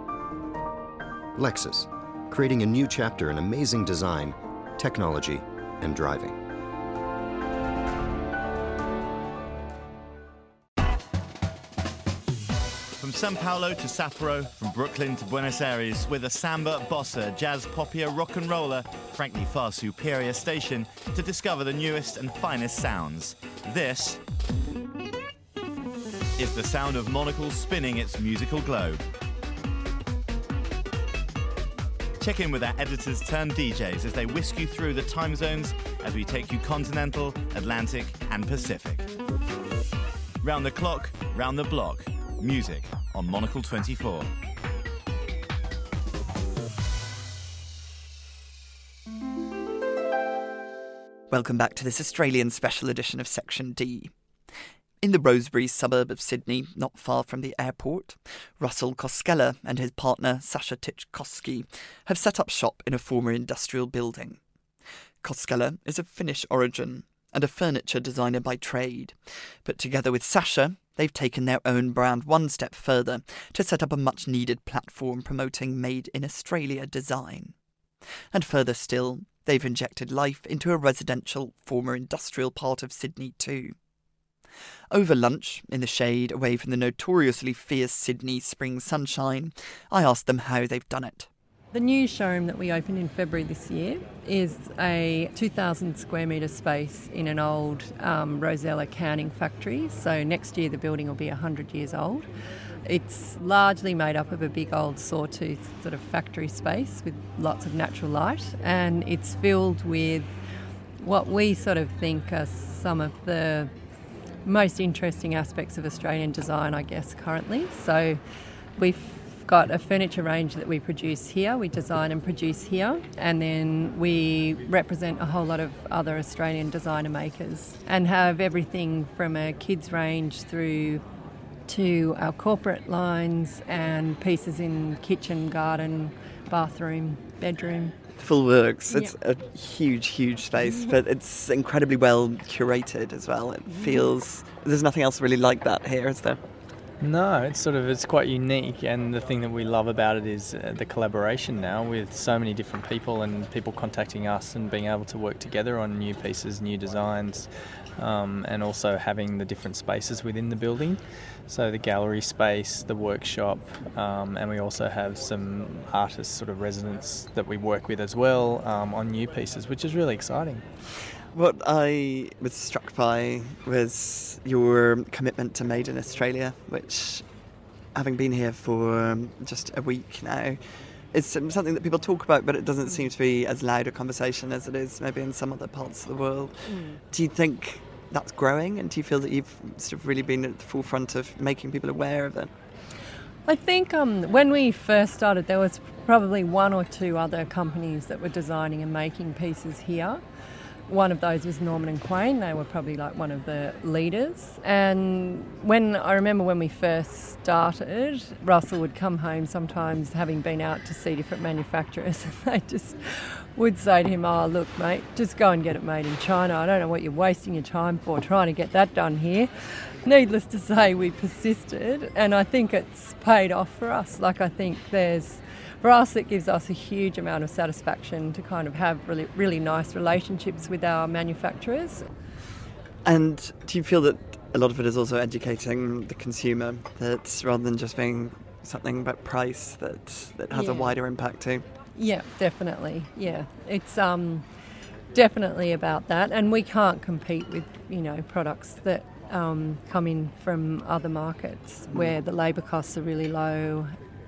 [SPEAKER 6] Lexus, creating a new chapter in amazing design, technology, and driving.
[SPEAKER 10] From Sao Paulo to Sapporo, from Brooklyn to Buenos Aires, with a samba, bossa, jazz, poppier, rock and roller, frankly far superior station to discover the newest and finest sounds. This is the sound of Monocle spinning its musical globe. Check in with our editors turned D Js as they whisk you through the time zones as we take you continental, Atlantic and Pacific. Round the clock, round the block. Music on Monocle twenty-four.
[SPEAKER 1] Welcome back to this Australian special edition of Section D. In the Rosebery suburb of Sydney, not far from the airport, Russell Koskela and his partner Sasha Tchaikovsky have set up shop in a former industrial building. Koskela is of Finnish origin and a furniture designer by trade, but together with Sasha, they've taken their own brand one step further to set up a much-needed platform promoting made-in-Australia design. And further still, they've injected life into a residential, former industrial part of Sydney too. Over lunch, in the shade, away from the notoriously fierce Sydney spring sunshine, I asked them how they've done it.
[SPEAKER 11] The new showroom that we opened in February this year is a two thousand square metre space in an old um, Rosella canning factory. So next year the building will be one hundred years old. It's largely made up of a big old sawtooth sort of factory space with lots of natural light, and it's filled with what we sort of think are some of the most interesting aspects of Australian design, I guess, currently. So we've got a furniture range that we produce here, we design and produce here, and then we represent a whole lot of other Australian designer makers and have everything from a kids range through to our corporate lines and pieces in kitchen, garden, bathroom, bedroom.
[SPEAKER 1] Full works. It's
[SPEAKER 11] Yep.
[SPEAKER 1] a huge, huge space, but it's incredibly well curated as well. It feels... There's nothing else really like that here, is there?
[SPEAKER 4] No, it's sort of it's quite unique, and the thing that we love about it is uh, the collaboration now with so many different people and people contacting us and being able to work together on new pieces, new designs, um, and also having the different spaces within the building. So the gallery space, the workshop, um, and we also have some artist sort of residents that we work with as well um, on new pieces, which is really exciting.
[SPEAKER 1] What I was struck by was your commitment to Made in Australia, which, having been here for just a week now, is something that people talk about, but it doesn't seem to be as loud a conversation as it is maybe in some other parts of the world. Mm. Do you think that's growing, and do you feel that you've sort of really been at the forefront of making people aware of it?
[SPEAKER 11] I think um, when we first started, there was probably one or two other companies that were designing and making pieces here. One of those was Norman and Quain. They were probably like one of the leaders. And when I remember when we first started, Russell would come home sometimes having been out to see different manufacturers, and they just would say to him, "Oh, look, mate, just go and get it made in China. I don't know what you're wasting your time for trying to get that done here." Needless to say, we persisted, and I think it's paid off for us. Like, I think there's... For us, it gives us a huge amount of satisfaction to kind of have really, really nice relationships with our manufacturers.
[SPEAKER 1] And do you feel that a lot of it is also educating the consumer, that rather than just being something about price, that, that has
[SPEAKER 11] yeah.
[SPEAKER 1] a wider impact too?
[SPEAKER 11] Yeah, definitely. Yeah, it's um, definitely about that. And we can't compete with, you know, products that um, come in from other markets where the labour costs are really low.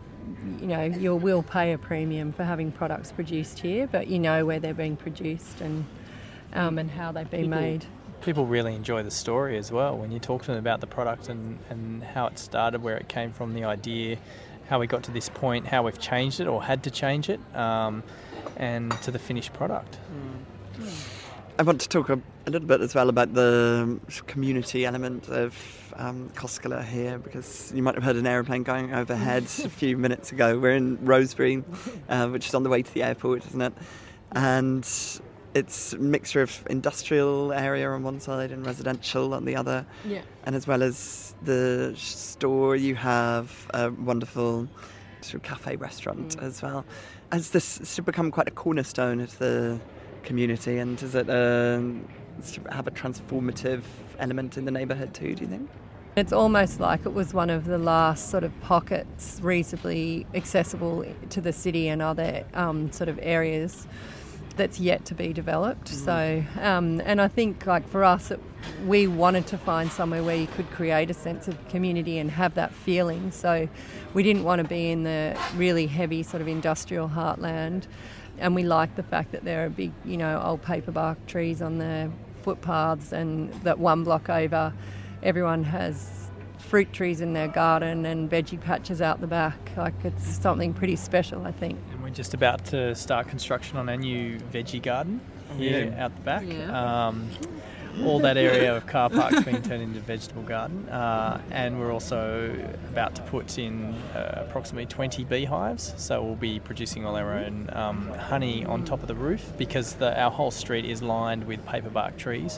[SPEAKER 11] You know, you will pay a premium for having products produced here, but you know where they're being produced and um, and how they've been
[SPEAKER 4] people,
[SPEAKER 11] made.
[SPEAKER 4] People really enjoy the story as well when you talk to them about the product and, and how it started, where it came from, the idea, how we got to this point, how we've changed it or had to change it, um, and to the finished product.
[SPEAKER 1] Mm. I want to talk a, a little bit as well about the community element of um, Koskela here, because you might have heard an aeroplane going overhead a few minutes ago. We're in Rosebery, uh, which is on the way to the airport, isn't it? And it's a mixture of industrial area on one side and residential on the other.
[SPEAKER 12] Yeah.
[SPEAKER 1] And as well as the store, you have a wonderful sort of cafe restaurant mm. as well. Has this sort of become quite a cornerstone of the community, and does it um, have a transformative element in the neighbourhood too, do you think?
[SPEAKER 11] It's almost like it was one of the last sort of pockets reasonably accessible to the city and other um, sort of areas that's yet to be developed. Mm. So, um, and I think like for us, it, we wanted to find somewhere where you could create a sense of community and have that feeling. So we didn't want to be in the really heavy sort of industrial heartland. And we like the fact that there are big, you know, old paperbark trees on the footpaths, and that one block over, everyone has fruit trees in their garden and veggie patches out the back. Like, it's something pretty special, I think.
[SPEAKER 4] And we're just about to start construction on our new veggie garden here yeah. out the back.
[SPEAKER 12] Yeah.
[SPEAKER 4] Um, all that area of car park's being turned into a vegetable garden, uh, and we're also about to put in uh, approximately twenty beehives, so we'll be producing all our own um, honey on top of the roof, because the, our whole street is lined with paperbark trees,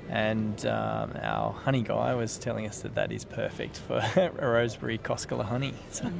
[SPEAKER 4] and um, our honey guy was telling us that that is perfect for Rosebery Koskela honey. So.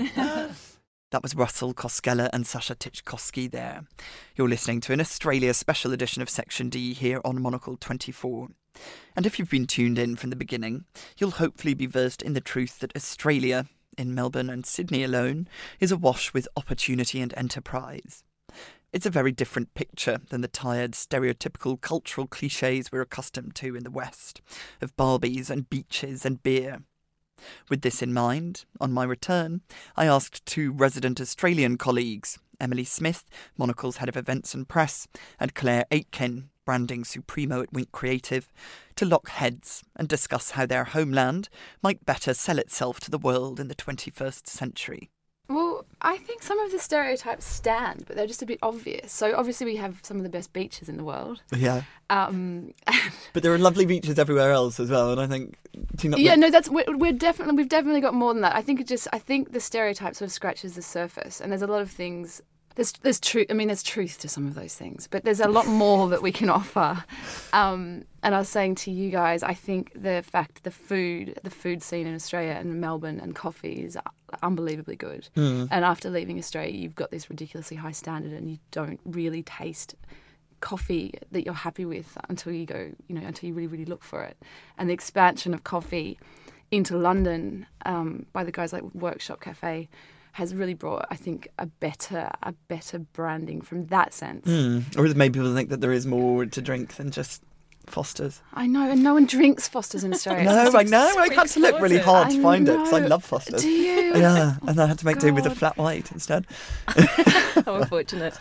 [SPEAKER 1] That was Russell Koskela and Sasha Tchaikovsky there. You're listening to an Australia special edition of Section D here on Monocle twenty-four. And if you've been tuned in from the beginning, you'll hopefully be versed in the truth that Australia, in Melbourne and Sydney alone, is awash with opportunity and enterprise. It's a very different picture than the tired, stereotypical cultural clichés we're accustomed to in the West, of Barbies and beaches and beer. With this in mind, on my return, I asked two resident Australian colleagues, Emily Smith, Monocle's head of events and press, and Claire Aitken, branding supremo at Wink Creative, to lock heads and discuss how their homeland might better sell itself to the world in the twenty-first century.
[SPEAKER 12] Well, I think some of the stereotypes stand, but they're just a bit obvious. So obviously we have some of the best beaches in the world.
[SPEAKER 1] Yeah.
[SPEAKER 12] Um,
[SPEAKER 1] but there are lovely beaches everywhere else as well, and I think... Do you not
[SPEAKER 12] yeah,
[SPEAKER 1] think...
[SPEAKER 12] no, that's we're, we're definitely we've definitely got more than that. I think it just I think the stereotype sort of scratches the surface, and there's a lot of things. There's there's truth. I mean, there's truth to some of those things, but there's a lot more that we can offer. Um, and I was saying to you guys, I think the fact the food, the food scene in Australia and Melbourne and coffee is unbelievably good.
[SPEAKER 1] Mm.
[SPEAKER 12] And after leaving Australia, you've got this ridiculously high standard, and you don't really taste coffee that you're happy with until you go, you know, until you really, really look for it. And the expansion of coffee into London um, by the guys like Workshop Cafe has really brought, I think, a better a better branding from that sense.
[SPEAKER 1] Mm. Or maybe people think that there is more to drink than just Foster's.
[SPEAKER 12] I know, and no one drinks Foster's in Australia.
[SPEAKER 1] No, I know. I had to look really hard to find it, because I love Foster's.
[SPEAKER 12] Do you?
[SPEAKER 1] Yeah, and I had to make do with a flat white instead.
[SPEAKER 13] How unfortunate.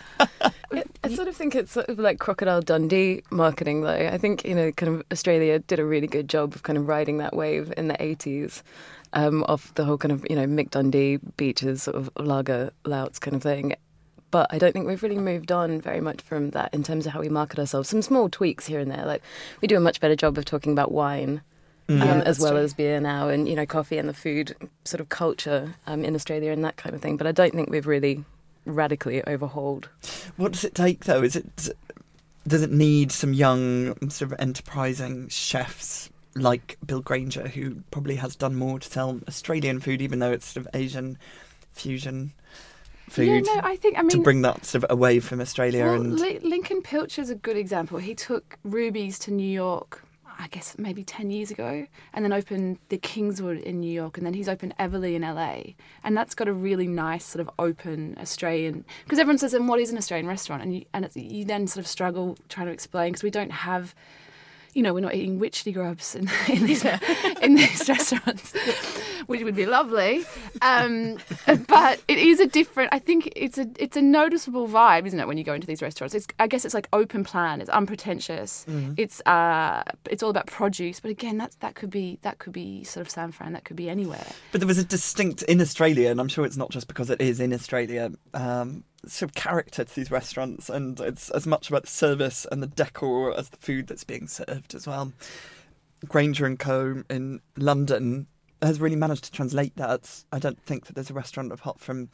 [SPEAKER 13] I sort of think it's sort of like Crocodile Dundee marketing, though. I think, you know, kind of Australia did a really good job of kind of riding that wave in the eighties. Um, of the whole kind of, you know, Mick Dundee beaches, sort of lager louts kind of thing. But I don't think we've really moved on very much from that in terms of how we market ourselves. Some small tweaks here and there. Like, we do a much better job of talking about wine um, yeah, as well true. as beer now, and, you know, coffee and the food sort of culture um, in Australia and that kind of thing. But I don't think we've really radically overhauled.
[SPEAKER 1] What does it take, though? Is it does it need some young, sort of enterprising chefs like Bill Granger, who probably has done more to sell Australian food, even though it's sort of Asian fusion food?
[SPEAKER 12] Yeah, no, I think, I mean...
[SPEAKER 1] To bring that sort of away from Australia.
[SPEAKER 12] Well,
[SPEAKER 1] and
[SPEAKER 12] L- Lincoln Pilcher's a good example. He took Ruby's to New York, I guess maybe ten years ago, and then opened the Kingswood in New York, and then he's opened Everly in L A. And that's got a really nice sort of open Australian... Because everyone says, and what is an Australian restaurant? And you, and it's, you then sort of struggle trying to explain, because we don't have... you know, we're not eating witchy grubs in, in these in these restaurants, which would be lovely. Um, but it is a different. I think it's a it's a noticeable vibe, isn't it? When you go into these restaurants, it's I guess it's like open plan. It's unpretentious. Mm. It's uh, it's all about produce. But again, that that could be that could be sort of San Fran. That could be anywhere.
[SPEAKER 1] But there was a distinct in Australia, and I'm sure it's not just because it is in Australia. Um, sort of character to these restaurants, and it's as much about the service and the decor as the food that's being served as well. Granger and Co in London has really managed to translate that. I don't think that there's a restaurant apart from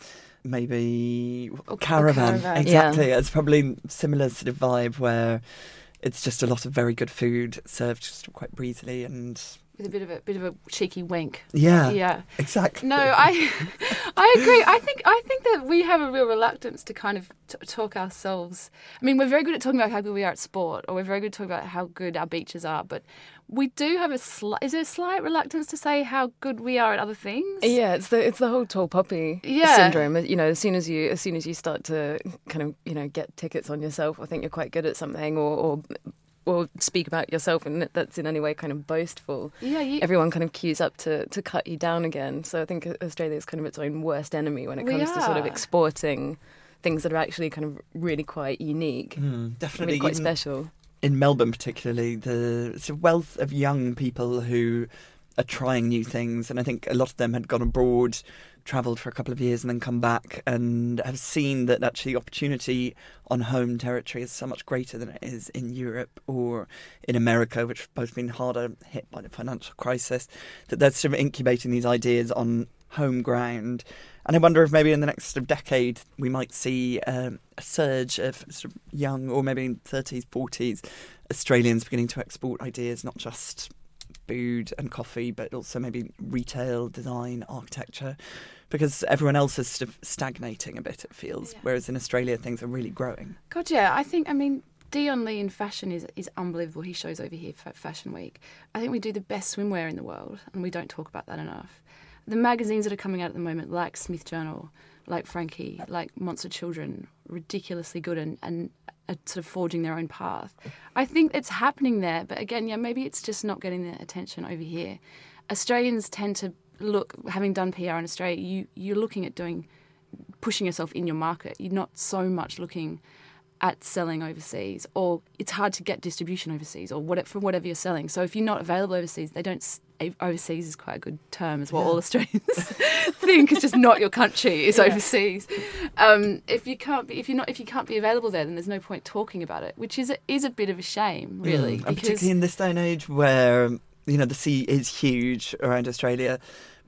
[SPEAKER 1] maybe
[SPEAKER 12] oh,
[SPEAKER 1] Caravan.
[SPEAKER 12] Caravan.
[SPEAKER 1] Exactly.
[SPEAKER 12] Yeah.
[SPEAKER 1] It's probably similar sort of vibe where it's just a lot of very good food served just quite breezily and
[SPEAKER 12] with a bit of a bit of a cheeky wink.
[SPEAKER 1] Yeah,
[SPEAKER 12] yeah,
[SPEAKER 1] exactly.
[SPEAKER 12] No, I, I agree. I think I think that we have a real reluctance to kind of t- talk ourselves. I mean, we're very good at talking about how good we are at sport, or we're very good at talking about how good our beaches are. But we do have a slight. Is there a slight reluctance to say how good we are at other things?
[SPEAKER 13] Yeah, it's the it's the whole tall poppy
[SPEAKER 12] yeah.
[SPEAKER 13] syndrome. You know, as soon as you as soon as you start to kind of you know get tickets on yourself, I think you're quite good at something, or. or or speak about yourself and that's in any way kind of boastful.
[SPEAKER 12] Yeah, you...
[SPEAKER 13] Everyone kind of queues up to, to cut you down again. So I think Australia is kind of its own worst enemy when it comes to sort of exporting things that are actually kind of really quite unique.
[SPEAKER 1] Mm, definitely.
[SPEAKER 13] Really quite
[SPEAKER 1] Even
[SPEAKER 13] special.
[SPEAKER 1] In Melbourne particularly, the sort of wealth of young people who are trying new things, and I think a lot of them had gone abroad, travelled for a couple of years and then come back and have seen that actually opportunity on home territory is so much greater than it is in Europe or in America, which have both been harder hit by the financial crisis, that they're sort of incubating these ideas on home ground. And I wonder if maybe in the next sort of decade we might see um, a surge of sort of young, or maybe thirties, forties, Australians beginning to export ideas, not just food and coffee, but also maybe retail, design, architecture, because everyone else is sort of stagnating a bit, it feels, yeah. Whereas in Australia things are really growing.
[SPEAKER 12] God, yeah, I think, I mean, Dion Lee in fashion is is unbelievable. He shows over here for Fashion Week. I think we do the best swimwear in the world, and we don't talk about that enough. The magazines that are coming out at the moment, like Smith Journal, like Frankie, like Monster Children, ridiculously good and, and are sort of forging their own path. I think it's happening there, but again, yeah, maybe it's just not getting the attention over here. Australians tend to look, having done P R in Australia, you, you're looking at doing, pushing yourself in your market. You're not so much looking at selling overseas, or it's hard to get distribution overseas, or what from whatever you're selling. So if you're not available overseas, they don't. Overseas is quite a good term, is what yeah. all Australians think. It's just not your country; it's yeah. overseas. Um, if you can't be, if you're not, if you can't be available there, then there's no point talking about it, which is a, is a bit of a shame, really.
[SPEAKER 1] Mm. And particularly in this day and age, where you know the sea is huge around Australia,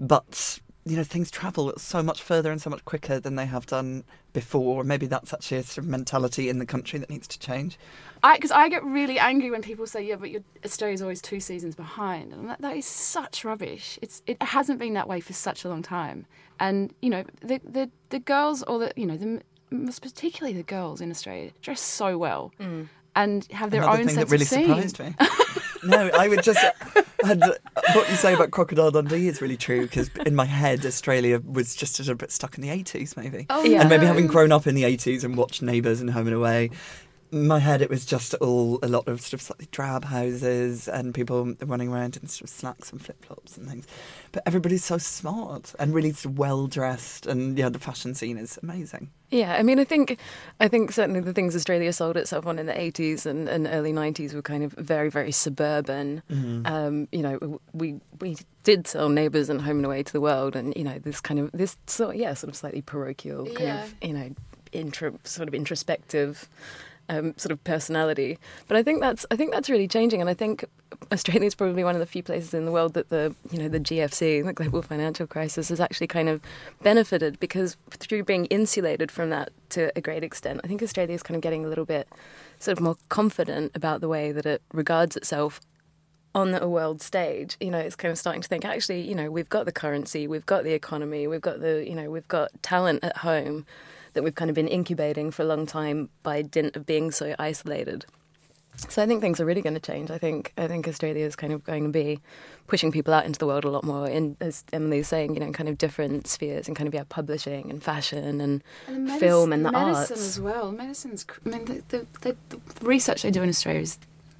[SPEAKER 1] but you know, things travel so much further and so much quicker than they have done before. Maybe that's actually a sort of mentality in the country that needs to change.
[SPEAKER 12] Because I, I get really angry when people say, yeah, but your, Australia's always two seasons behind. And that, that is such rubbish. It's It hasn't been that way for such a long time. And, you know, the the, the girls, or the, you know, the, particularly the girls in Australia, dress so well mm. and have their
[SPEAKER 1] Another
[SPEAKER 12] own
[SPEAKER 1] thing
[SPEAKER 12] sense
[SPEAKER 1] that really
[SPEAKER 12] of scene.
[SPEAKER 1] surprised me. No, I would just... And what you say about Crocodile Dundee is really true, because in my head, Australia was just a bit stuck in the eighties, maybe.
[SPEAKER 12] Oh, yeah.
[SPEAKER 1] And maybe having grown up in the eighties and watched Neighbours and Home and Away, in my head, it was just all a lot of sort of slightly drab houses and people running around in sort of slacks and flip-flops and things. But everybody's so smart and really sort of well-dressed, and yeah, the fashion scene is amazing.
[SPEAKER 13] Yeah, I mean, I think I think certainly the things Australia sold itself on in the eighties and, and early nineties were kind of very, very suburban. Mm-hmm. Um, you know, we we did sell Neighbours and Home and Away to the world, and, you know, this kind of, this sort yeah, sort of slightly parochial, kind
[SPEAKER 12] yeah.
[SPEAKER 13] of, you know, intro, sort of introspective Um, sort of personality. But I think that's I think that's really changing, and I think Australia is probably one of the few places in the world that the you know the G F C, the global financial crisis, has actually kind of benefited, because through being insulated from that to a great extent, I think Australia is kind of getting a little bit sort of more confident about the way that it regards itself on a world stage. You know, it's kind of starting to think, actually, you know, we've got the currency, we've got the economy, we've got the you know we've got talent at home that we've kind of been incubating for a long time by dint of being so isolated. So I think things are really going to change. I think I think Australia is kind of going to be pushing people out into the world a lot more, in, as Emily's saying, you know, in kind of different spheres, and kind of, yeah, publishing and fashion and,
[SPEAKER 12] and medicine,
[SPEAKER 13] film and the
[SPEAKER 12] medicine
[SPEAKER 13] arts.
[SPEAKER 12] as well. Medicine's, I mean, the, the, the, the research they do in Australia is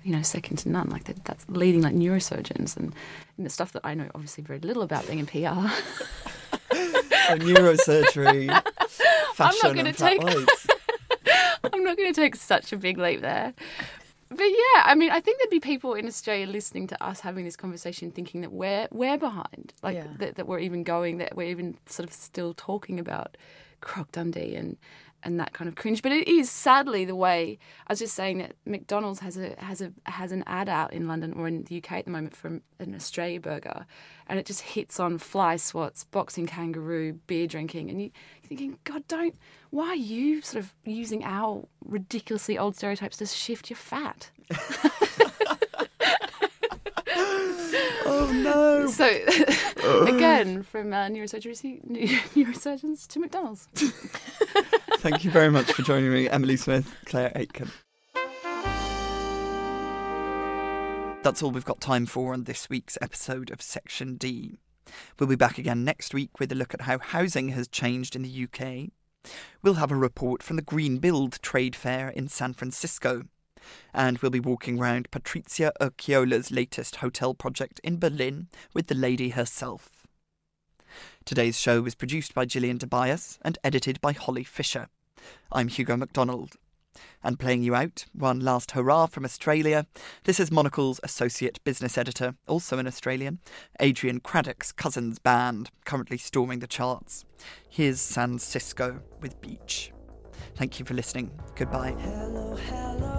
[SPEAKER 12] you know, second to none. Like that, that's leading like neurosurgeons and, and the stuff that I know obviously very little about being in P R.
[SPEAKER 1] So neurosurgery, fashion,
[SPEAKER 12] I'm not
[SPEAKER 1] and
[SPEAKER 12] take,
[SPEAKER 1] flat whites.
[SPEAKER 12] I'm not going to take such a big leap there. But yeah, I mean, I think there'd be people in Australia listening to us having this conversation thinking that we're we're behind, like
[SPEAKER 13] Yeah.
[SPEAKER 12] that, that we're even going, that we're even sort of still talking about Croc Dundee and, and that kind of cringe. But it is sadly the way. I was just saying that McDonald's has a has a has an ad out in London or in the U K at the moment for an Australia burger, and it just hits on fly swats, boxing kangaroo, beer drinking, and you, you're thinking, God, don't. Why are you sort of using our ridiculously old stereotypes to shift your fat?
[SPEAKER 1] Oh no!
[SPEAKER 12] So again, from uh, neurosurgery, neurosurgeons to McDonald's.
[SPEAKER 1] Thank you very much for joining me, Emily Smith, Claire Aitken. That's all we've got time for on this week's episode of Section D. We'll be back again next week with a look at how housing has changed in the U K. We'll have a report from the Green Build trade fair in San Francisco. And we'll be walking round Patrizia Urquiola's latest hotel project in Berlin with the lady herself. Today's show was produced by Gillian Tobias and edited by Holly Fisher. I'm Hugo MacDonald. And playing you out, one last hurrah from Australia, this is Monocle's associate business editor, also an Australian, Adrian Craddock's Cousins Band, currently storming the charts. Here's San Cisco with Beach. Thank you for listening. Goodbye.
[SPEAKER 14] Hello, hello.